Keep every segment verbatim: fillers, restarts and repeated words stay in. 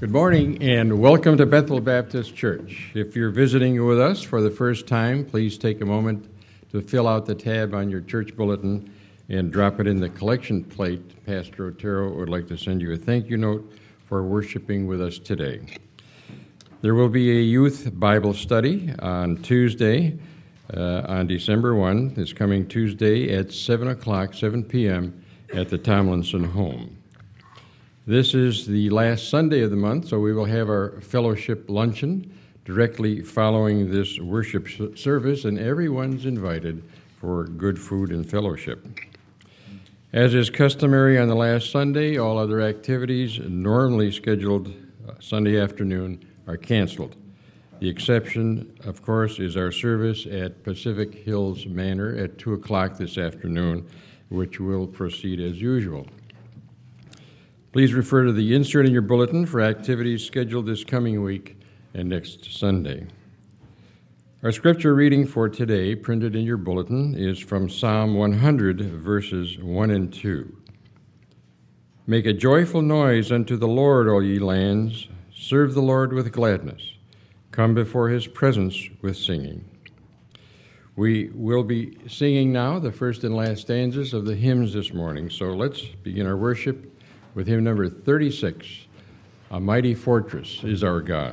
Good morning and welcome to Bethel Baptist Church. If you're visiting with us for the first time, please take a moment to fill out the tab on your church bulletin and drop it in the collection plate. Pastor Otero would like to send you a thank you note for worshiping with us today. There will be a youth Bible study on Tuesday, uh, on December first, this coming Tuesday at seven o'clock, seven p.m. at the Tomlinson home. This is the last Sunday of the month, so we will have our fellowship luncheon directly following this worship service, and everyone's invited for good food and fellowship. As is customary on the last Sunday, all other activities normally scheduled Sunday afternoon are canceled. The exception, of course, is our service at Pacific Hills Manor at two o'clock this afternoon, which will proceed as usual. Please refer to the insert in your bulletin for activities scheduled this coming week and next Sunday. Our scripture reading for today, printed in your bulletin, is from Psalm one hundred, verses one and two. Make a joyful noise unto the Lord, all ye lands. Serve the Lord with gladness. Come before his presence with singing. We will be singing now the first and last stanzas of the hymns this morning, so let's begin our worship with hymn number thirty-six, A Mighty Fortress is Our God.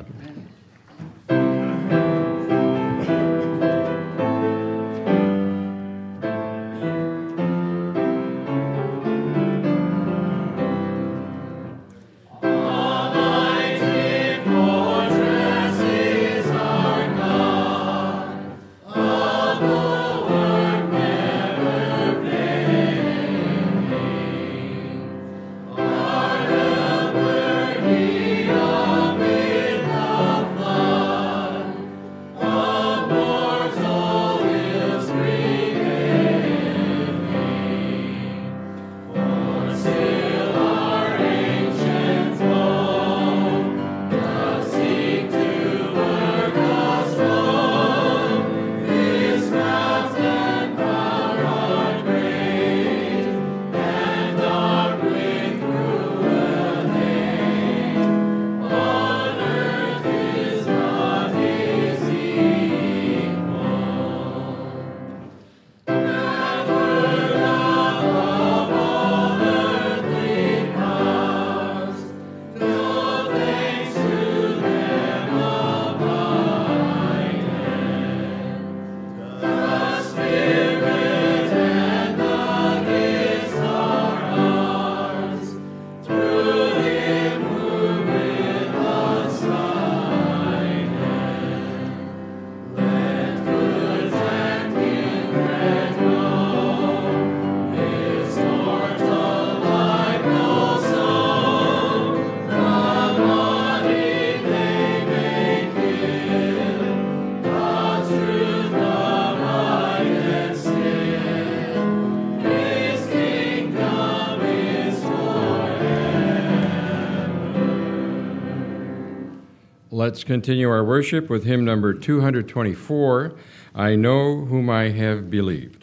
Let's continue our worship with hymn number two hundred twenty-four, I Know Whom I Have Believed.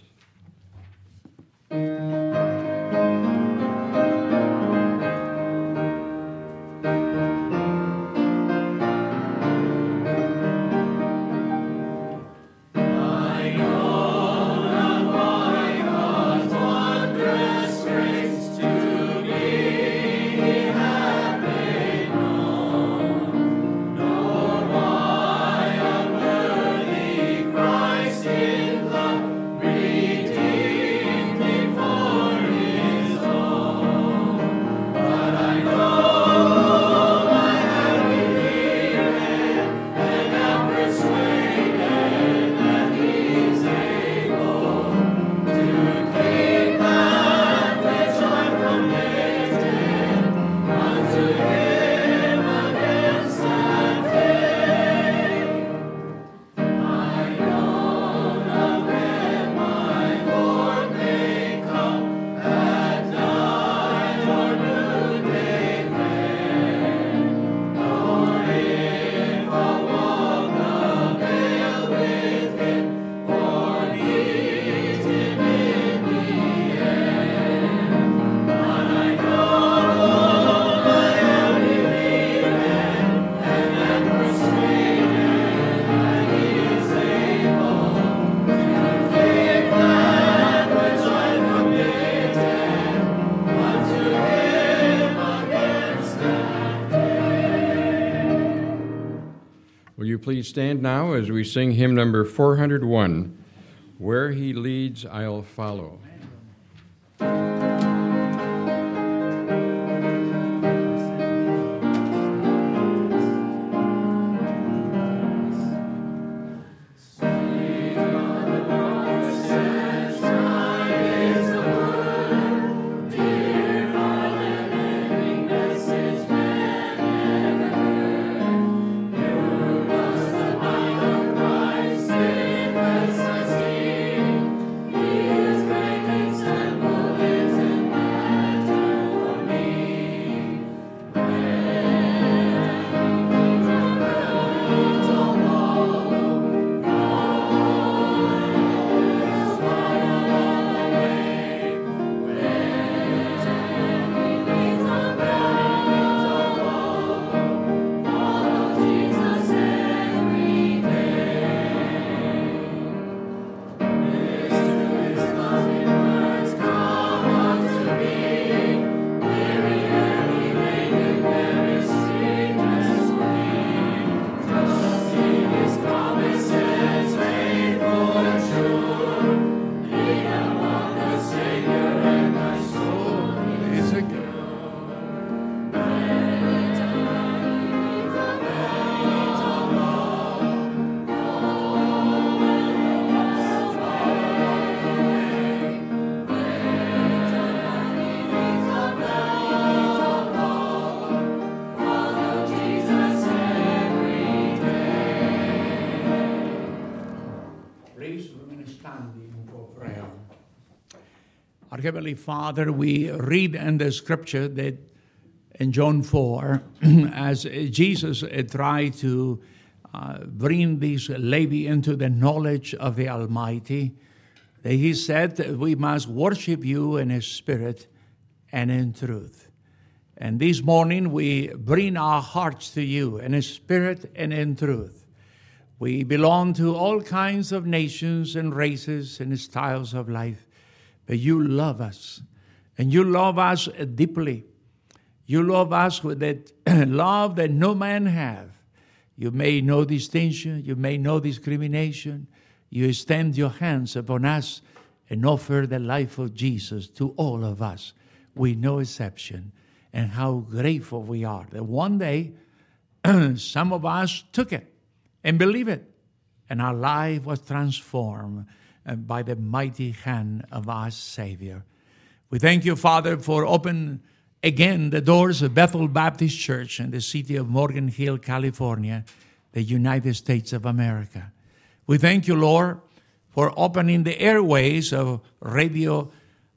Christ in love. please stand now as we sing hymn number four hundred one, Where He Leads, I'll Follow. Our Heavenly Father, we read in the scripture that in John four, as Jesus tried to uh, bring this Levi into the knowledge of the Almighty, that he said that we must worship you in His Spirit and in truth. And this morning we bring our hearts to you in His Spirit and in truth. We belong to all kinds of nations and races and styles of life. But you love us, and you love us deeply. You love us with that love that no man have. You made no distinction. You made no discrimination. You extend your hands upon us and offer the life of Jesus to all of us with no exception. And how grateful we are that one day some of us took it and believed it, and our life was transformed and by the mighty hand of our Savior. We thank you, Father, for opening again the doors of Bethel Baptist Church in the city of Morgan Hill, California, the United States of America. We thank you, Lord, for opening the airways of Radio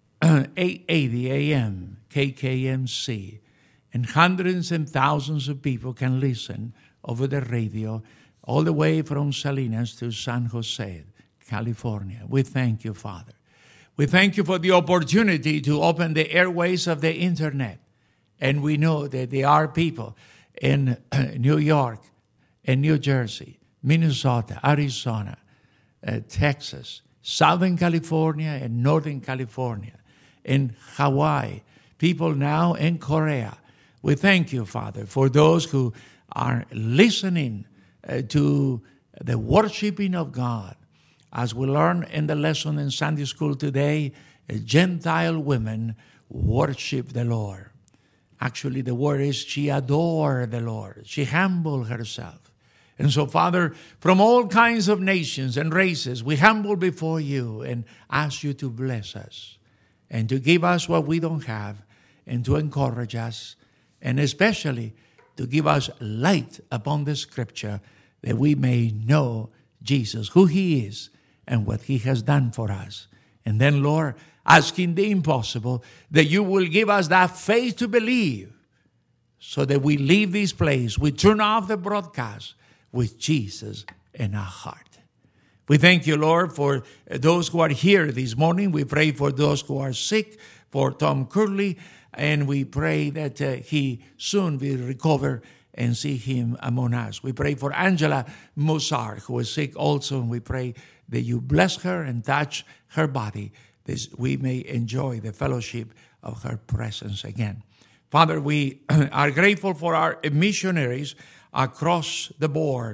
eight eighty A M, K K M C, and hundreds and thousands of people can listen over the radio all the way from Salinas to San Jose, California. We thank you, Father. We thank you for the opportunity to open the airways of the internet. And we know that there are people in New York, and New Jersey, Minnesota, Arizona, uh, Texas, Southern California, and Northern California, in Hawaii, people now in Korea. We thank you, Father, for those who are listening uh, to the worshiping of God. As we learn in the lesson in Sunday school today, Gentile women worship the Lord. Actually, the word is she adored the Lord. She humbled herself. And so, Father, from all kinds of nations and races, we humble before you and ask you to bless us and to give us what we don't have and to encourage us, and especially to give us light upon the Scripture that we may know Jesus, who He is, and what He has done for us. And then, Lord, asking the impossible, that you will give us that faith to believe, so that we leave this place, we turn off the broadcast with Jesus in our heart. We thank you, Lord, for those who are here this morning. We pray for those who are sick, for Tom Curley, and we pray that uh, he soon will recover and see him among us. We pray for Angela Musar, who is sick also, and we pray that you bless her and touch her body, that we may enjoy the fellowship of her presence again. Father, we are grateful for our missionaries across the board,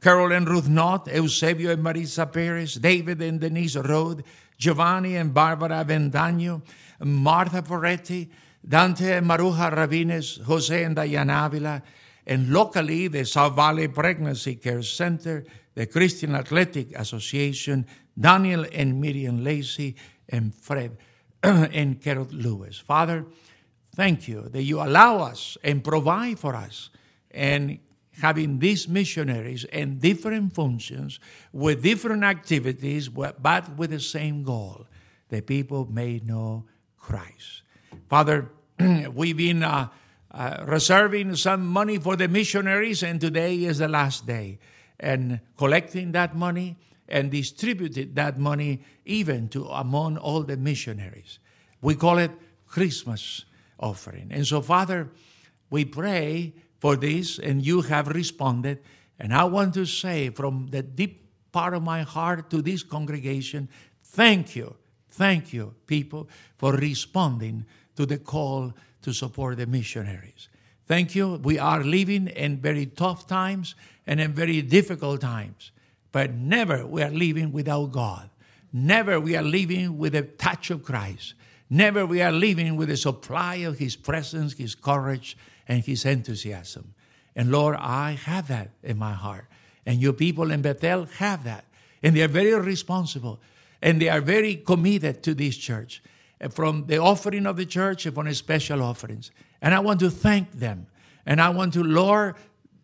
Carol and Ruth Knott, Eusebio and Marisa Perez, David and Denise Rode, Giovanni and Barbara Vendagno, Martha Poretti, Dante and Maruja Ravines, Jose and Diana Avila, and locally the South Valley Pregnancy Care Center, the Christian Athletic Association, Daniel and Miriam Lacey, and Fred and Carol Lewis. Father, thank you that you allow us and provide for us, and having these missionaries and different functions with different activities, but with the same goal, that people may know Christ. Father, we've been uh, uh, reserving some money for the missionaries, and today is the last day, and collecting that money and distributed that money even to among all the missionaries. We call it Christmas offering. And so, Father, we pray for this, and you have responded. And I want to say from the deep part of my heart to this congregation, thank you, thank you, people, for responding to the call to support the missionaries. Thank you. We are living in very tough times and in very difficult times, but never we are living without God. Never we are living with a touch of Christ. Never we are living with a supply of His presence, His courage, and His enthusiasm. And Lord, I have that in my heart. And your people in Bethel have that. And they are very responsible. And they are very committed to this church. And from the offering of the church and from the special offerings. And I want to thank them. And I want to, Lord,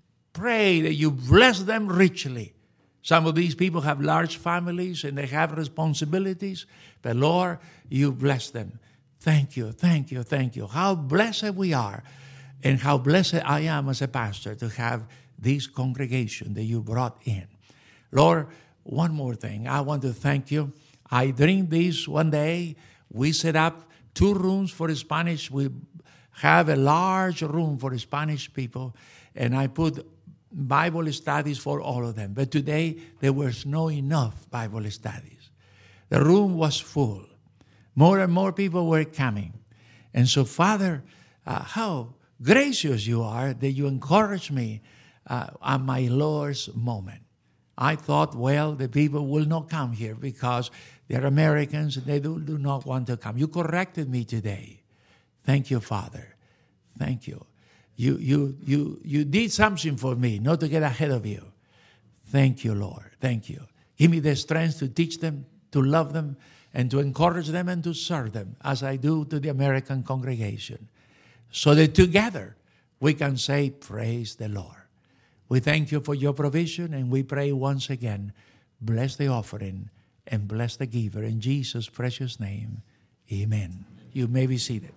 pray that you bless them richly. Some of these people have large families and they have responsibilities. But Lord, you bless them. Thank you, thank you, thank you. How blessed we are. And how blessed I am as a pastor to have this congregation that you brought in. Lord, one more thing. I want to thank you. I dreamed this one day. We set up two rooms for Spanish. We have a large room for Spanish people. And I put Bible studies for all of them. But today, there was no enough Bible studies. The room was full. More and more people were coming. And so, Father, uh, how gracious you are that you encourage me uh, at my Lord's moment. I thought, well, the people will not come here because they're Americans and they do, do not want to come. You corrected me today. Thank you, Father. Thank you. You, you, you, you did something for me, not to get ahead of you. Thank you, Lord. Thank you. Give me the strength to teach them, to love them, and to encourage them and to serve them as I do to the American congregation. So that together we can say, praise the Lord. We thank you for your provision, and we pray once again, bless the offering and bless the giver. In Jesus' precious name, amen. You may be seated.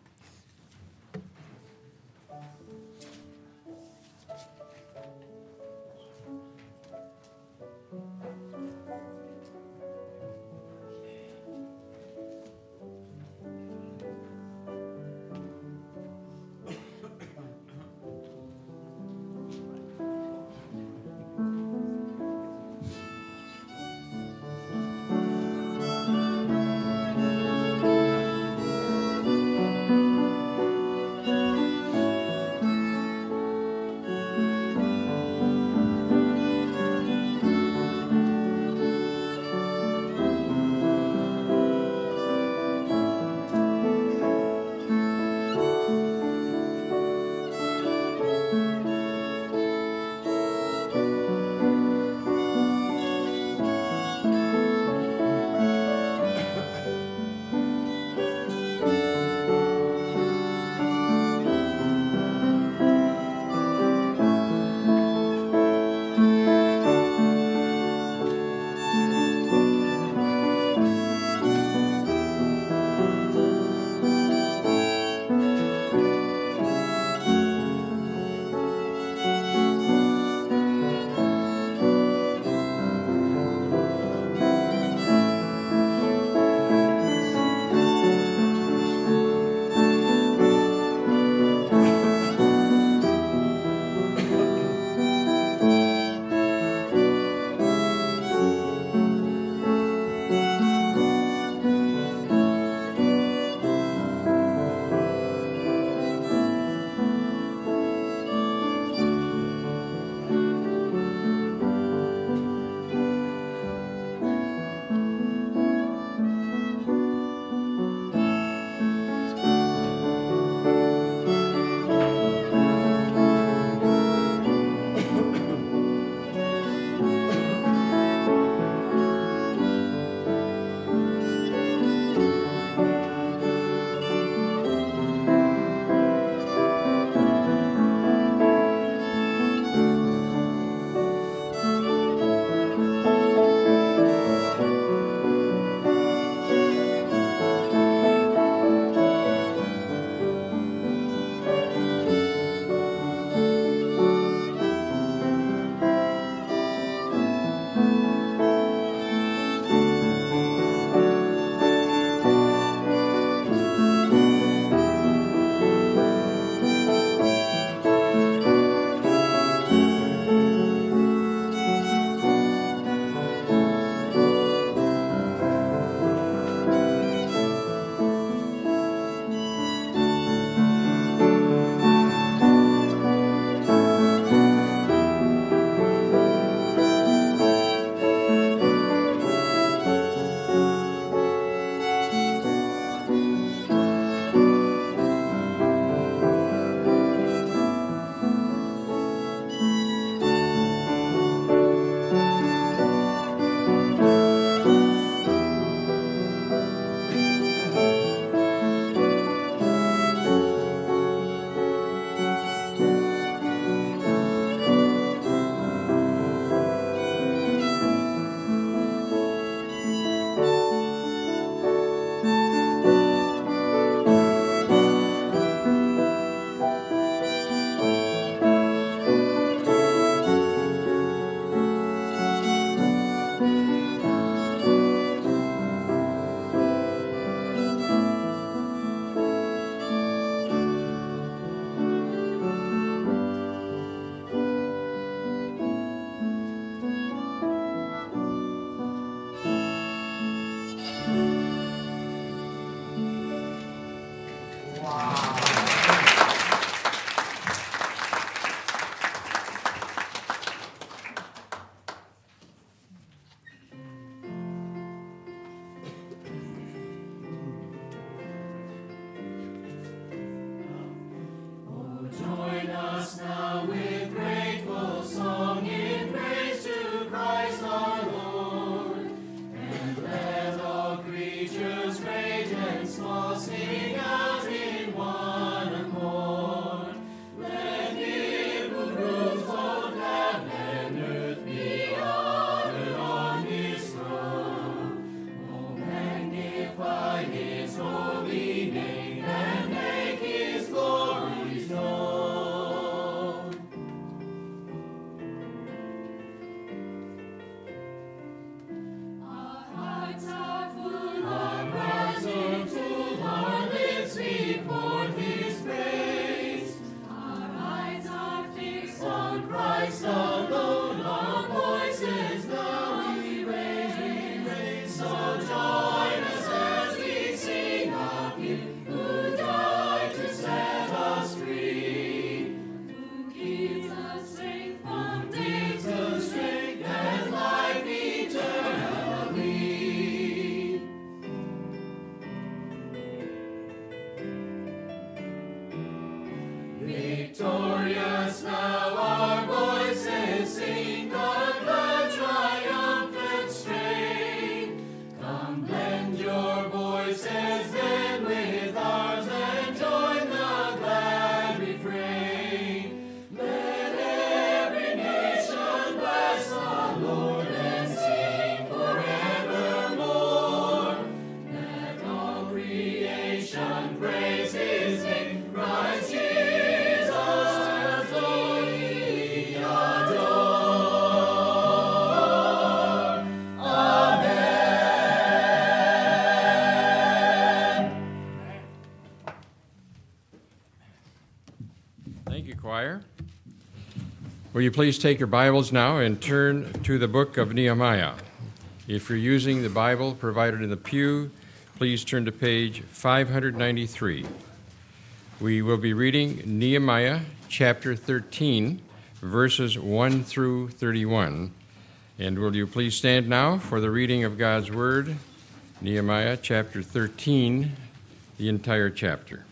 Will you please take your Bibles now and turn to the book of Nehemiah? If you're using the Bible provided in the pew, please turn to page five ninety-three. We will be reading Nehemiah chapter thirteen, verses one through thirty-one. And will you please stand now for the reading of God's Word, Nehemiah chapter thirteen, the entire chapter.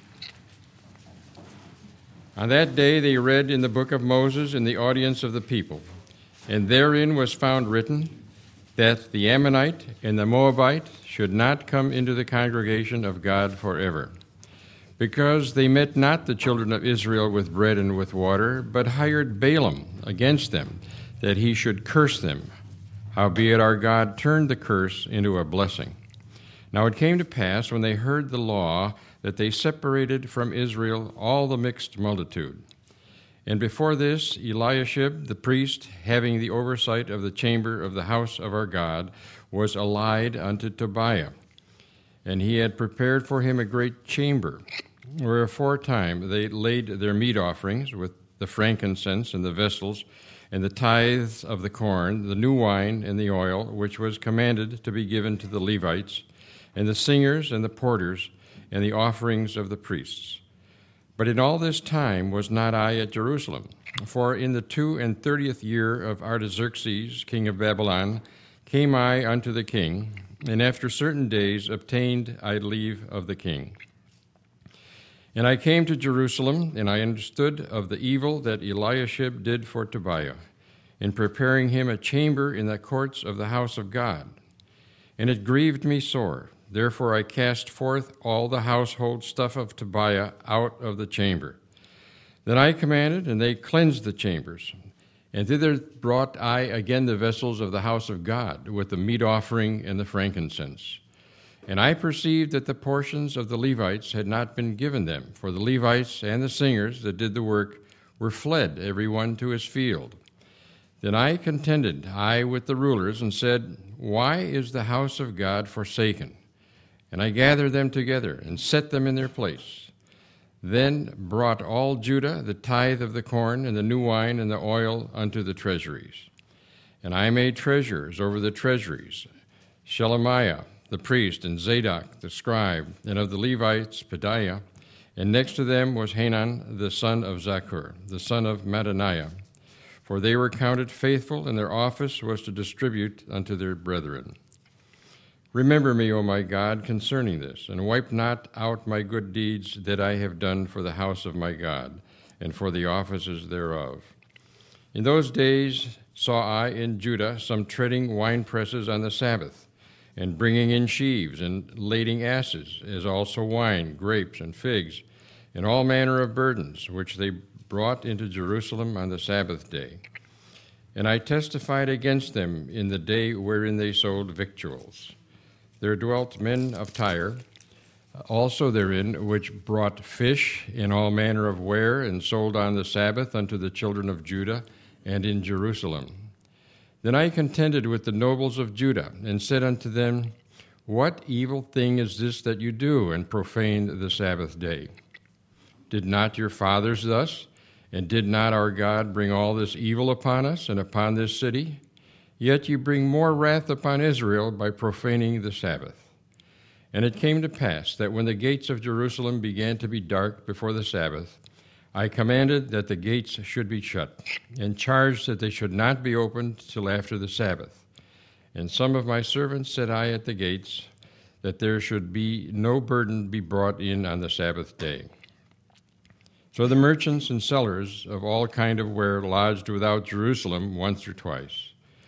On that day they read in the book of Moses in the audience of the people, and therein was found written that the Ammonite and the Moabite should not come into the congregation of God forever, because they met not the children of Israel with bread and with water, but hired Balaam against them, that he should curse them. Howbeit our God turned the curse into a blessing. Now it came to pass, when they heard the law, that they separated from Israel all the mixed multitude. And before this, Eliashib the priest, having the oversight of the chamber of the house of our God, was allied unto Tobiah. And he had prepared for him a great chamber, where aforetime they laid their meat offerings with the frankincense and the vessels, and the tithes of the corn, the new wine, and the oil, which was commanded to be given to the Levites, and the singers and the porters, and the offerings of the priests. But in all this time was not I at Jerusalem, for in the two and thirtieth year of Artaxerxes, king of Babylon, came I unto the king, and after certain days obtained I leave of the king. And I came to Jerusalem, and I understood of the evil that Eliashib did for Tobiah, in preparing him a chamber in the courts of the house of God. And it grieved me sore. Therefore I cast forth all the household stuff of Tobiah out of the chamber. Then I commanded, and they cleansed the chambers. And thither brought I again the vessels of the house of God, with the meat offering and the frankincense. And I perceived that the portions of the Levites had not been given them, for the Levites and the singers that did the work were fled, every one to his field. Then I contended, I with the rulers, and said, Why is the house of God forsaken? And I gathered them together and set them in their place. Then brought all Judah the tithe of the corn and the new wine and the oil unto the treasuries. And I made treasurers over the treasuries, Shelemiah the priest, and Zadok the scribe, and of the Levites Pedaiah. And next to them was Hanan the son of Zaccur, the son of Mattaniah. For they were counted faithful, and their office was to distribute unto their brethren. Remember me, O my God, concerning this, and wipe not out my good deeds that I have done for the house of my God, and for the offices thereof. In those days saw I in Judah some treading winepresses on the Sabbath, and bringing in sheaves, and lading asses, as also wine, grapes, and figs, and all manner of burdens, which they brought into Jerusalem on the Sabbath day. And I testified against them in the day wherein they sold victuals. There dwelt men of Tyre, also therein, which brought fish in all manner of ware, and sold on the Sabbath unto the children of Judah, and in Jerusalem. Then I contended with the nobles of Judah, and said unto them, What evil thing is this that you do, and profane the Sabbath day? Did not your fathers thus? And did not our God bring all this evil upon us, and upon this city? Yet you bring more wrath upon Israel by profaning the Sabbath. And it came to pass that when the gates of Jerusalem began to be dark before the Sabbath, I commanded that the gates should be shut, and charged that they should not be opened till after the Sabbath. And some of my servants set I at the gates, that there should be no burden be brought in on the Sabbath day. So the merchants and sellers of all kind of ware lodged without Jerusalem once or twice.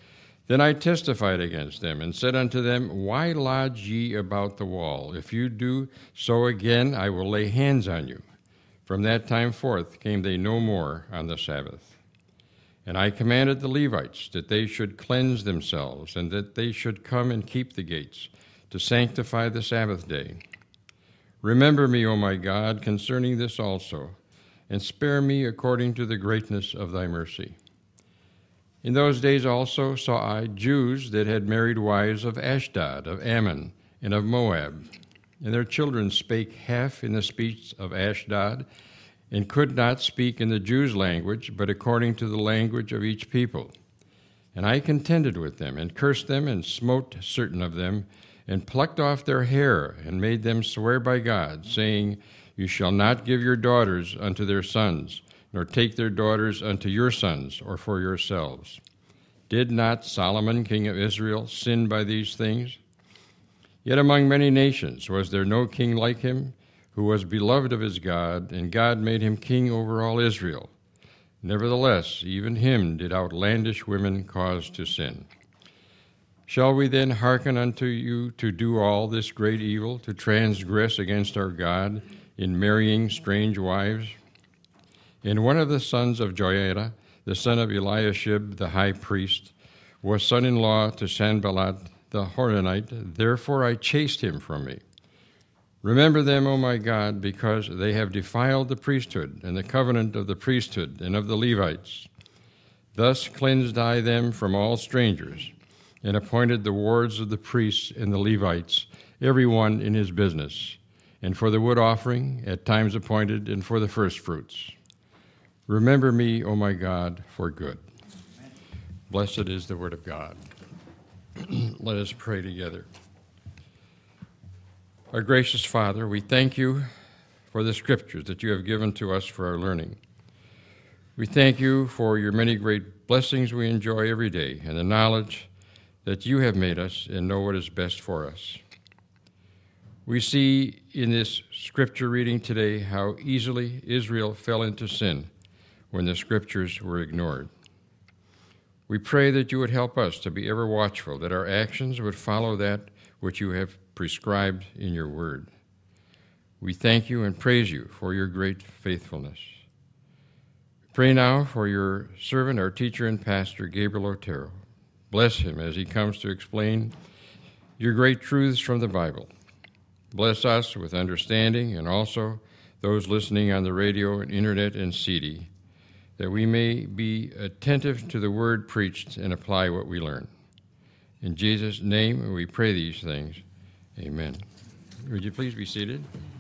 Then I testified against them, and said unto them, Why lodge ye about the wall? If you do so again, I will lay hands on you. From that time forth came they no more on the Sabbath. And I commanded the Levites that they should cleanse themselves, and that they should come and keep the gates, to sanctify the Sabbath day. Remember me, O my God, concerning this also, and spare me according to the greatness of thy mercy. In those days also saw I Jews that had married wives of Ashdod, of Ammon, and of Moab. And their children spake half in the speech of Ashdod, and could not speak in the Jews' language, but according to the language of each people. And I contended with them, and cursed them, and smote certain of them, and plucked off their hair, and made them swear by God, saying, You shall not give your daughters unto their sons, nor take their daughters unto your sons, or for yourselves. Did not Solomon, king of Israel, sin by these things? Yet among many nations was there no king like him, who was beloved of his God, and God made him king over all Israel. Nevertheless, even him did outlandish women cause to sin. Shall we then hearken unto you to do all this great evil, to transgress against our God in marrying strange wives? And one of the sons of Joiada, the son of Eliashib, the high priest, was son-in-law to Sanballat the Horonite. Therefore I chased him from me. Remember them, O my God, because they have defiled the priesthood and the covenant of the priesthood and of the Levites. Thus cleansed I them from all strangers, and appointed the wards of the priests and the Levites, every one in his business, and for the wood offering at times appointed, and for the firstfruits. Remember me, O my God, for good. Amen. Blessed is the word of God. Let us pray together. Our gracious Father, we thank you for the scriptures that you have given to us for our learning. We thank you for your many great blessings we enjoy every day, and the knowledge that you have made us and know what is best for us. We see in this scripture reading today how easily Israel fell into sin when the scriptures were ignored. We pray that you would help us to be ever watchful, that our actions would follow that which you have prescribed in your word. We thank you and praise you for your great faithfulness. Pray now for your servant, our teacher and pastor, Gabriel Otero. Bless him as he comes to explain your great truths from the Bible. Bless us with understanding, and also those listening on the radio and internet and C D, that we may be attentive to the word preached and apply what we learn. In Jesus' name we pray these things. Amen. Would you please be seated?